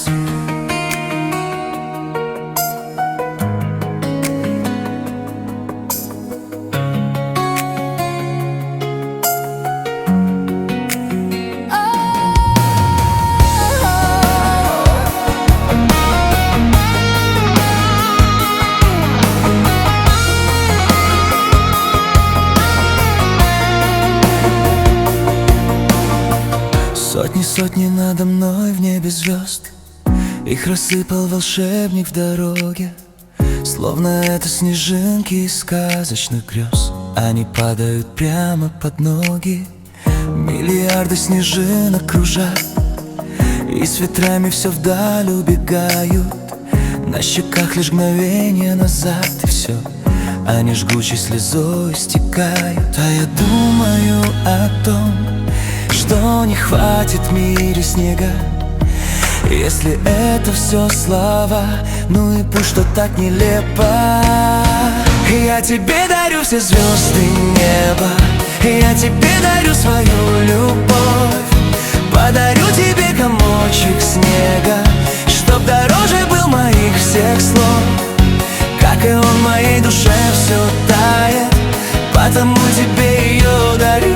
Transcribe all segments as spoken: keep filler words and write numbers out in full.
слез. Сотни-сотни надо мной в небе звезд, их рассыпал волшебник в дороге. Словно это снежинки из сказочных грез, они падают прямо под ноги. Миллиарды снежинок кружат, и с ветрами все вдаль убегают. На щеках лишь мгновение назад, и все, они жгучей слезой стекают. А я думаю о том, что не хватит в мире снега. Если это все слова, ну и пусть, что так нелепо. Я тебе дарю все звезды неба, я тебе дарю свою любовь. Подарю тебе комочек снега, чтоб дороже был моих всех слов. Как и он, в моей душе все тает, потому тебе ее дарю.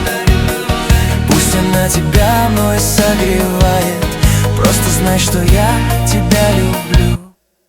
Она тебя мной согревает, просто знай, что я тебя люблю.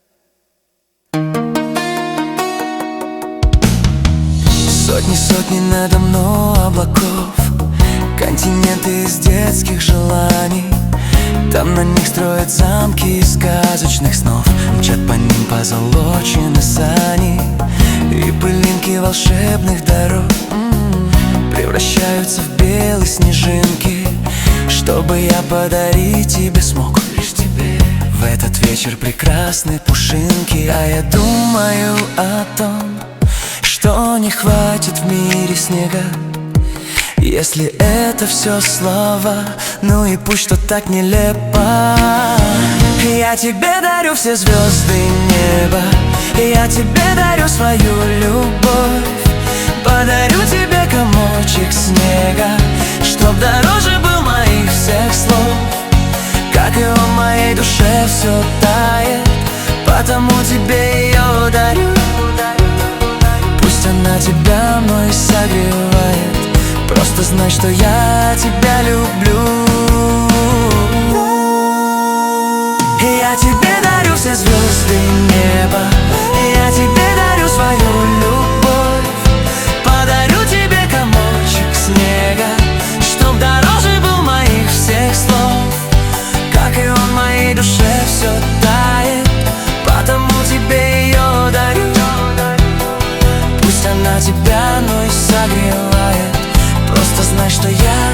Сотни-сотни надо мной облаков, континенты из детских желаний. Там на них строят замки из сказочных снов, мчат по ним позолочены сани, и пылинки волшебных дорог превращаются в белые снежинки, чтобы я подарить тебе смог. Лишь тебе в этот вечер прекрасной пушинки. А я думаю о том, что не хватит в мире снега. Если это все слова, ну и пусть, что так нелепо. Я тебе дарю все звезды неба, я тебе дарю свою любовь. Подарю тебе комочек снега, чтоб дороже был моих всех слов. Как и он, в моей душе все тает, потому тебе ее дарю. Пусть она тебя мной согревает, просто знай, что я тебя люблю. Я тебе дарю все звезды неба, я тебе дарю свою любовь. Подарю тебе комочек снега, чтоб дороже был моих всех слов. Как и он, в моей душе все тает, потому тебе ее дарю. Пусть она тебя мной согревает, просто знай, что я